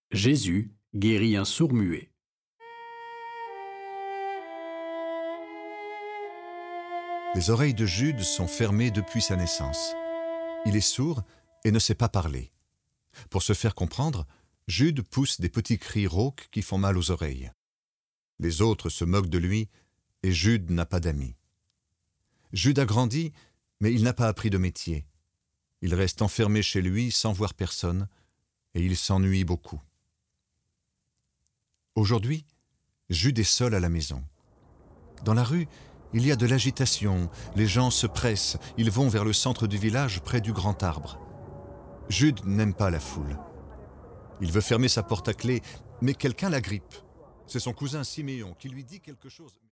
Jésus guérit un sourd-muet. Les oreilles de Jude sont fermées depuis sa naissance. Il est sourd et ne sait pas parler. Pour se faire comprendre, Jude pousse des petits cris rauques qui font mal aux oreilles. Les autres se moquent de lui et Jude n'a pas d'amis. Jude a grandi, mais il n'a pas appris de métier. Il reste enfermé chez lui sans voir personne et il s'ennuie beaucoup. Aujourd'hui, Jude est seul à la maison. Dans la rue, il y a de l'agitation, les gens se pressent, ils vont vers le centre du village près du grand arbre. Jude n'aime pas la foule. Il veut fermer sa porte à clé, mais quelqu'un l'agrippe. C'est son cousin Siméon qui lui dit quelque chose.